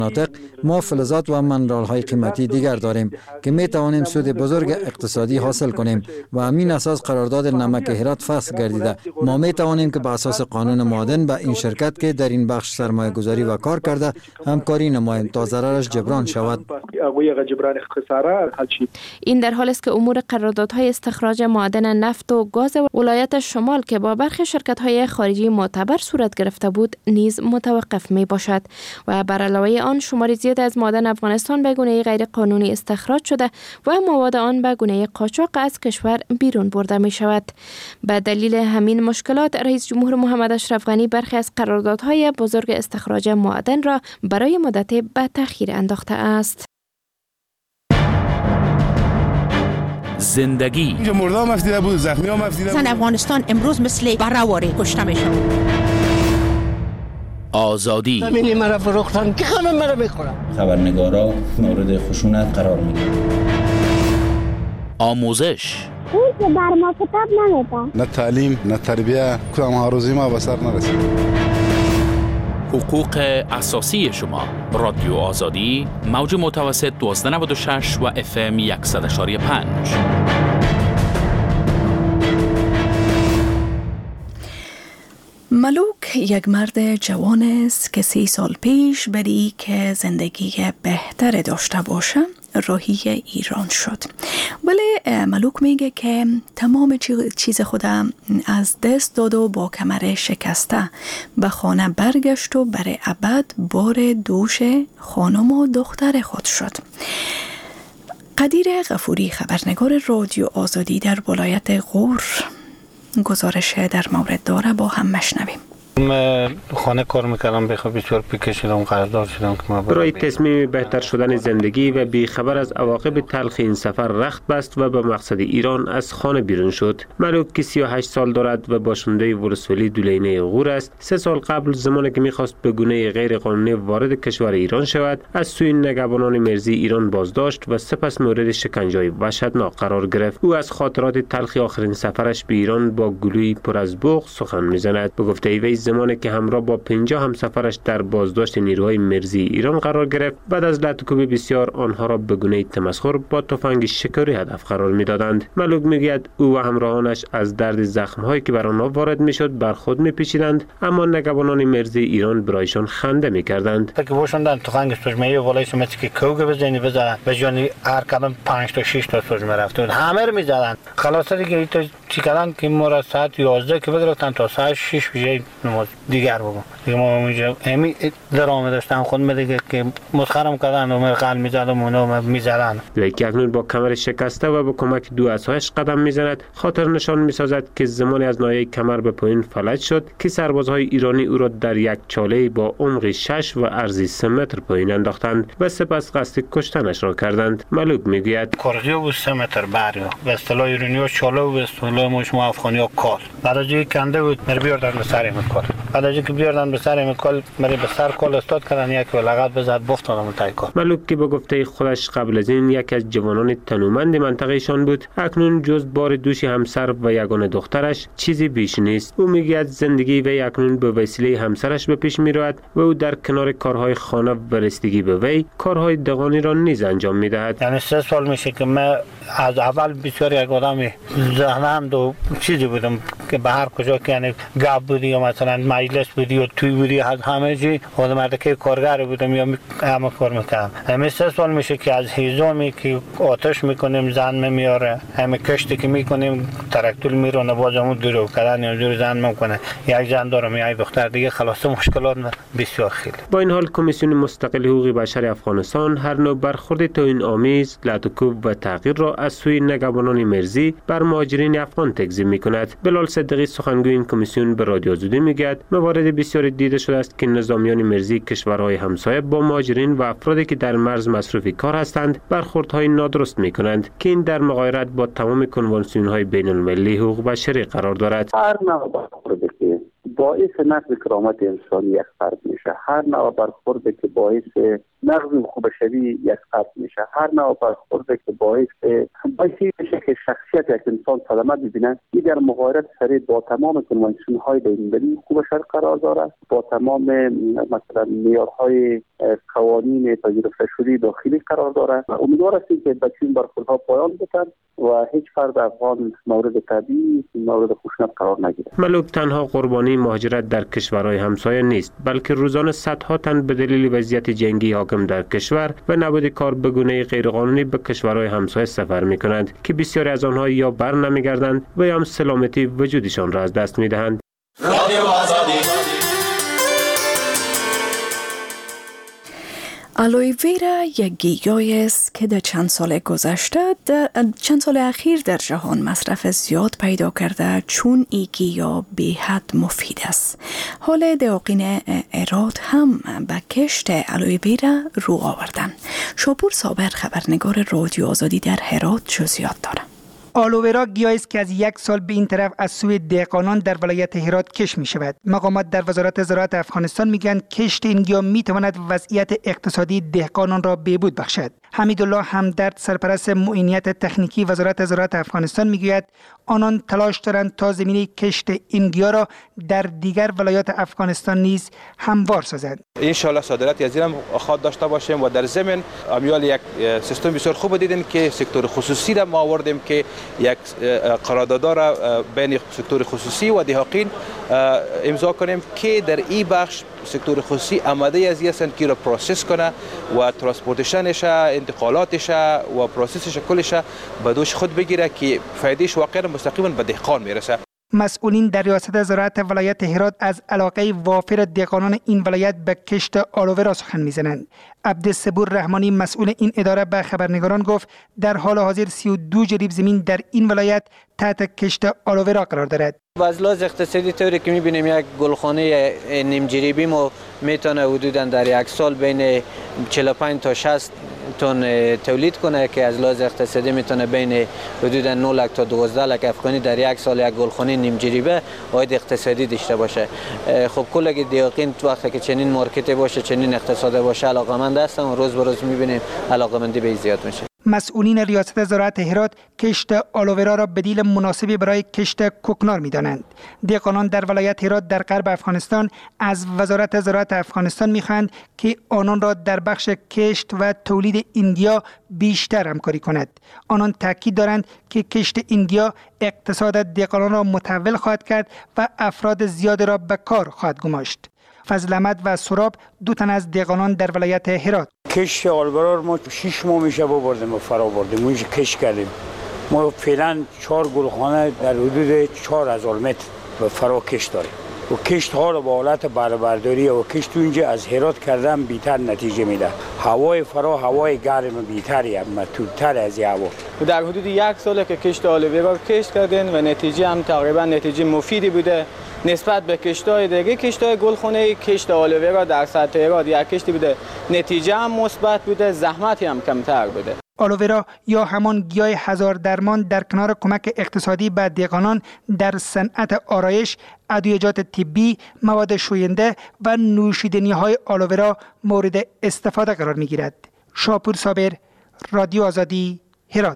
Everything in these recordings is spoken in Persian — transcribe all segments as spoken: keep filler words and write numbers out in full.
مناطق ما فلزات و منرال های قیمتی دیگر داریم که می توانیم سود بزرگ اقتصادی حاصل کنیم و همین اساس قرارداد نمک هرات فسخ گردیده. ما می توانیم که به اساس قانون معادن به این شرکت که در این بخش سرمایه گذاری و کار کرده همکاری نماییم تا ضررش جبران شود. این در حالی است که امور قراردادهای استخراج معادن نفت و گاز ولایت شمال که با برخی شرکت‌های خارجی معتبر صورت گرفته بود نیز متوقف می باشد و بر علاوه آن شماری زیاد از معادن افغانستان به گونه غیر قانونی استخراج شده و مواد آن به گونه قاچاق از کشور بیرون برده می شود. به دلیل همین مشکلات رئیس جمهور محمد اشرف غنی برخی از قراردادهای بزرگ استخراج معادن را برای مدت به تأخیر انداخته است. زندگی اینجا مردم مفتیده بود، زخمی ها مفتیده بود. زن افغانستان امروز مثل برهواری کشته میشه. آزادی زمینی مرا فروختن که همه مرا میخورن. خبرنگارا مورد خشونت قرار میگیرن. آموزش اون که بر ما کتاب نمیده. نه تعلیم نه تربیه کدام هاروزی ما به سر نرسید. حقوق اساسی شما. رادیو آزادی موج متوسط دوازده نود و شش و اف ام صد و یک و پنج. ملوک یک مرد جوان است که سی سال پیش برای که زندگی بهتر داشته باشه راهی ایران شد. ولی ملوک میگه که تمام چیز خودم از دست داد و با کمر شکسته به خانه برگشت و برای ابد بار دوش خانم و دختر خود شد. قدیر غفوری خبرنگار رادیو آزادی در ولایت غور گزارش در مورد داره، با هم مشنویم. من خانه کار میکردم بخواه بسیار پیکش شدم قرارداد شدم که ما برای تصمیم بهتر شدن زندگی و بیخبر از عواقب تلخ این سفر رخت بست و به مقصد ایران از خانه بیرون شد. ملوک که سی و هشت سال دارد و باشنده ولسوالی دولینه غور است، سه سال قبل زمانی که میخواست به گونه غیر قانونی وارد کشور ایران شود از سوی نگهبانان مرزی ایران بازداشت و سپس مورد شکنجه‌ای وحشتناک قرار گرفت. او از خاطرات تلخ آخرین سفرش به ایران با گلویی پر از بغض سخن میزند. به گفته وی زمانی که همراه با پنجاه همسفرش در بازداشت نیروهای مرزی ایران قرار گرفت، بعد از لطکوب بسیار آنها را به گونه تمسخر با تفنگ شکاری هدف قرار میدادند. ملوک میگوید او و همراهانش از درد زخم‌هایی که بر آنها وارد میشد بر خود میپیچیدند، اما نگهبانان مرزی ایران برایشان خنده میکردند. که باشوندن تفنگ سوزمه‌ای والای سمتی که کوگ بزنی بزنن به جای هر کدام پنج تا شش تا سوزمه رفته بود، همه رو میزدن. خلاص دیگه تو چی کردن که ما را ساعت یازده که بگرفتن تا ساعت شش بجای نماز دیگر بگم دیگه ما اونجا همین درآمد داشتم خود میگه که مسخرم کردن و من قلب میزدم و اونا میزدن. لیک اکنون با کمر شکسته و با کمک دو عصایش قدم میزند، خاطر نشان میسازد که زمانی از ناحیه کمر به پایین فلج شد که سربازهای ایرانی او را در یک چاله با عمق شش و عرضی سه متر پایین انداختند و سپس قصد کشتنش را کردند. ملوک میگوید کورزیو بود سه متر باریو و اصطلاح ایرانی‌ها چاله و اصطلاح ما شما افغانی‌ها کال. بعد از اینکه کنده بود مر بیاردن به سر مکال. بعد از اینکه بیاردن به سر مکال مر به سر کال استاد کردن، یک لغت بزد بفتادم تای کال. ملوک که به گفته خودش قبل از این یکی از جوانان تنومند منطقهشان بود، اکنون جز بار دوش همسر و یگانه دخترش چیزی بیش نیست. او میگوید زندگی وی اکنون به وسیله همسرش به پیش میرود و او در کنار کارهای خانه و رسیدگی به وی کارهای دغانی را نیز انجام میدهد. یعنی سه سال میشه که من از اول بسیار یک آدمی ذهنم و چیزی بودم که به هر کجا که یعنی گپ بودی یا مثلا مجلس بودی یا توی بودی از همه چی خودم مرده کارگر بودم یا همه کار میکردم. همه سه سال میشه که از هیزومی که آتش میکنیم زن میاره، همه کشتی که میکنیم تراکتور میرونه بازمون دورو کردن یا دور زن میکنه، یک زن دارم یک دختر دیگه، خلاص مشکلات بسیار خیلی. با این حال کمیسیون مستقل حقوق بشر افغانستان هر نوع برخورد توهین آمیز، لطکوب و تغییر را از سوی نگهبانان مرزی بر مهاجرین افغان تکذیب میکند. بلال صدیقی سخنگوی این کمیسیون به رادیو آزادی میگوید موارد بسیاری دیده شده است که نظامیان مرزی کشورهای همسایه با مهاجرین و افرادی که در مرز مصرفی کار هستند برخوردهای نادرست میکنند که این در مغایرت با تمام کنوانسیون‌های بین المللی حقوق بشری قرار دارد. هر نوع برخوردی که باعث نقض کرامت انسانی یک فرد میشه، هر نوع برخوردی که باعث نقض خوب شوی یک قطع میشه. هر نوع برخورد که باعث باعثی بشه که شخصیت یک انسان صدمه ببینه، این در مغایرت سریع با تمام کنوانسیون های بین‌المللی خوب شرق قرار داره، با تمام مثلا معیارهای قوانین پذیرفته شده داخلی قرار داره و امیدوار هستیم که به این برخوردها پایان بدن و هیچ فرد افغان مورد تبعیض، مورد خشونت قرار نگیره. ملوک تنها قربانی مهاجرت در کشورهای همسایه نیست، بلکه روزانه صدها تن به دلیل وضعیت جنگی حاکم در کشور و نبود کار به گونه غیرقانونی به کشورهای همسایه سفر می‌کنند که بسیاری از آنها یا بر نمیگردند و یا هم سلامتی وجودشان را از دست می‌دهند. آلوی ویرا یک گیاهی است که در چند سال گذشته در چند سال اخیر در جهان مصرف زیاد پیدا کرده، چون این گیاه به حد مفید است. حال دهقان هرات هم به کشت آلوی ویرا رو آوردن. شاپور صابر خبرنگار رادیو آزادی در هرات جزئیات دارد. آلوویرا گیاهی است که از یک سال به این طرف از سوی دهقانان در ولایت هرات کشت می شود. مقامات در وزارت زراعت افغانستان میگویند کشت این گیاه می تواند وضعیت اقتصادی دهقانان را بهبود بخشد. حمیدالله همدرد سرپرست معینیت تکنیکی وزارت زراعت افغانستان میگوید آنان تلاش دارند تا زمینه کشت این گیاه را در دیگر ولایات افغانستان نیز هموار سازند. ان شاء الله صادرات از این خواهد داشته باشیم و در ضمن امیال یک سیستم بسیار خوب دیدیم که سکتور خصوصی را ما آوردیم که یک قرارداد را بین سکتور خصوصی و دهقان امضا کنیم که در این بخش سکتور خصوصی آماده از هستند که را پروسس کنه و ترانسپورتیشنش، انتقالاتش و پروسسش کلش به دوش خود بگیره که فایدهش واقعا مستقیما به دهقان میرسه. مسئولین در ریاست زراعت ولایت هرات از علاقه وافر دهقانان این ولایت به کشت آلوویرا سخن میزنند. عبدالصبور رحمانی مسئول این اداره به خبرنگاران گفت در حال حاضر سی و دو جریب زمین در این ولایت تحت کشت آلوویرا قرار دارد. از لحاظ اقتصادی طوری که می‌بینیم یک گلخانه نیم جریبی ما میتونه حدوداً در یک سال بین چهل و پنج تا شصت تن تولید کنه که از لحاظ اقتصادی میتونه بین حدوداً نه لک تا دوازده لک افغانی در یک سال یک گلخانه نیم جریبه عاید اقتصادی داشته باشه. خب کل دهقان وقتی که چنین مارکتی باشه، چنین اقتصادی باشه، علاقمند هستن و روز به روز می‌بینیم علاقمندی به زیاد میشه. مسئولین ریاست زراعت هرات کشت آلوویرا را بدیل مناسبی برای کشت کوکنار می‌دانند. دهقانان در ولایت هرات در غرب افغانستان از وزارت زراعت افغانستان می‌خواهند که آنان را در بخش کشت و تولید این گیاه بیشتر همکاری کند. آنان تاکید دارند که کشت این گیاه اقتصاد دهقانان را متحول خواهد کرد و افراد زیاد را به کار خواهد گماشت. فضل احمد و سراب دو تن از دهقانان در ولایت هرات. کشت آلوویرا ما شش ماه میشه بردیم و فرا بردیم اونجا کشت کردیم. ما فعلا چهار گلخانه در حدود چهار هزار متر به فرا کشت داریم و کشت ها را با حالت برده‌برداری و کشت اونجا از هرات کردن بیشتر نتیجه میده. هوای فرا هوای گرم بیشتری هم مطلوب‌تر از هوا. در حدود یک ساله که کشت آلوویرا کشت کردن و نتیجه هم تقریبا نتیجه مفیدی بوده نسبت به کشت‌های دیگه. کشت‌های گلخانه‌ای کشت آلوویرا در سطح هرات یک کشتی بوده، نتیجه هم مثبت بوده، زحمتی هم کمتر بوده. آلوویرا یا همان گیاه هزار درمان در کنار کمک اقتصادی به دهقانان در صنعت آرایش، ادویه‌جات طبی، مواد شوینده و نوشیدنی‌های آلوویرا مورد استفاده قرار می‌گیرد. شاپور صابر، رادیو آزادی، هرات.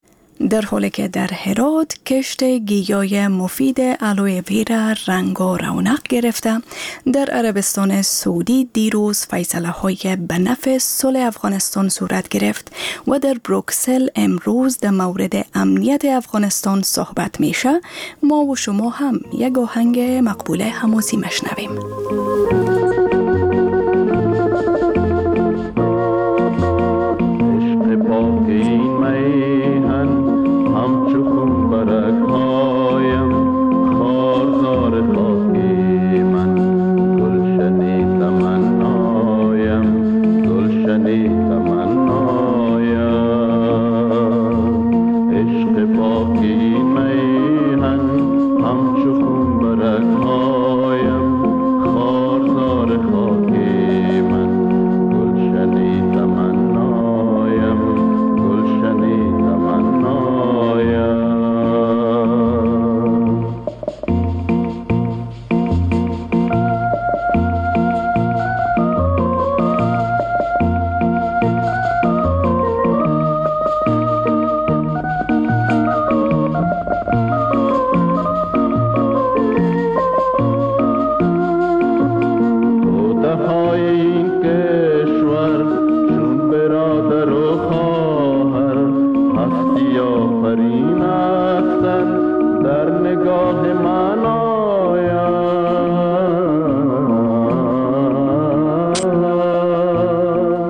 در حالی که در هرات کشت گیاه مفید آلوی ویرا رنگ و رونق گرفته، در عربستان سعودی دیروز فیصله های به نفع صلح افغانستان صورت گرفت و در بروکسل امروز در مورد امنیت افغانستان صحبت میشه. ما و شما هم یک آهنگ مقبول حماسی مشنویم. خار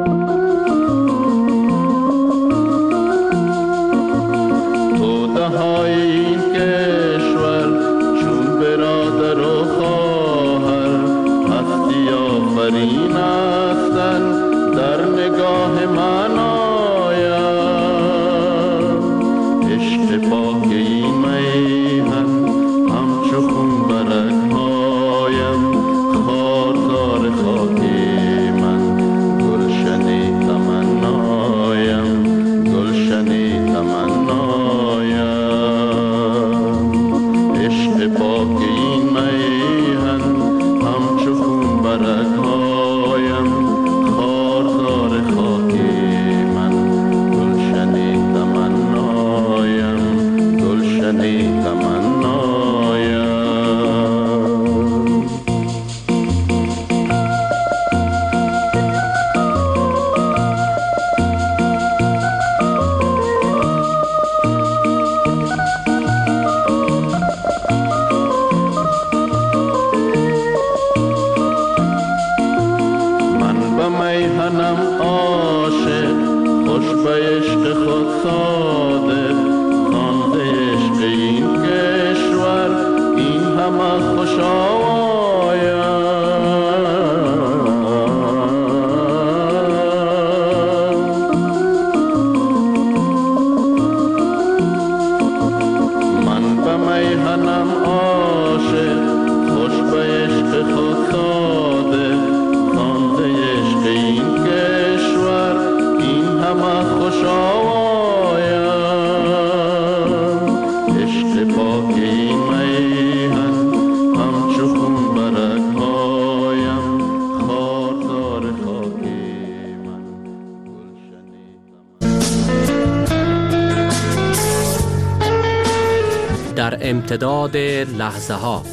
در امتداد لحظه ها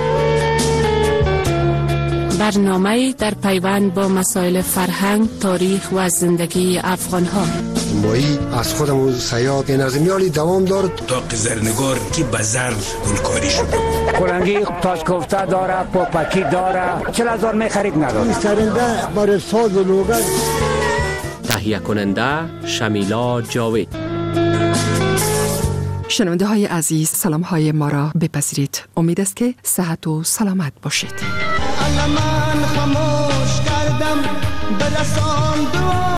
برنامه در پیوند با مسائل فرهنگ، تاریخ و زندگی افغان ها. مایی از خودمون سیاد این از میالی دوام دارد تا زرنگار که بزر گلکاری شده کلنگی تاش کوفته داره، پاپکی داره، چل هزار می خرید نداره. سرنده برای ساز و لوگن. تهیه کننده شمیلا جاوید. شنونده های عزیز، سلام های ما را بپذیرید. امید است که صحت و سلامت باشید. من خاموش کردم برسان دو